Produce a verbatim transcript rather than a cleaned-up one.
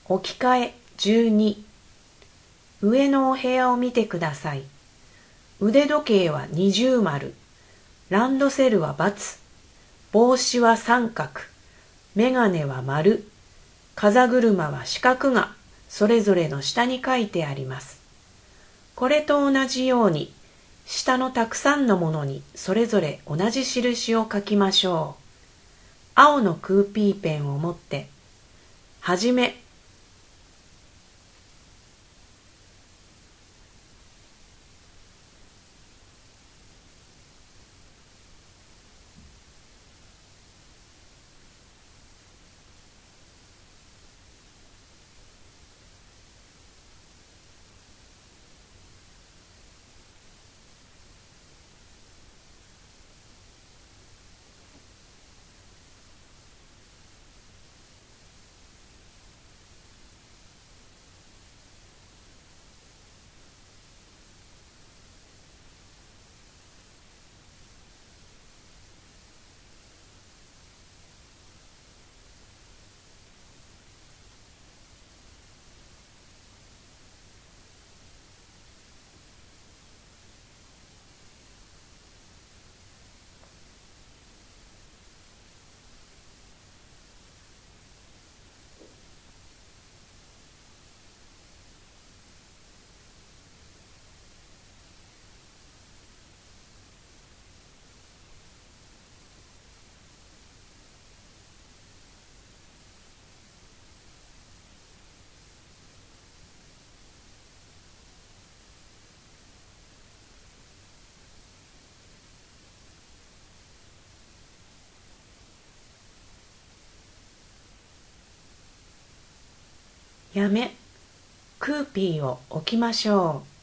置き換えじゅうに。上のお部屋を見てください。腕時計は二重丸、ランドセルは×、帽子は三角、メガネは丸、風車は四角がそれぞれの下に書いてあります。これと同じように、下のたくさんのものにそれぞれ同じ印を書きましょう。青のクーピーペンを持って、はじめ、やめ、クーピーを置きましょう。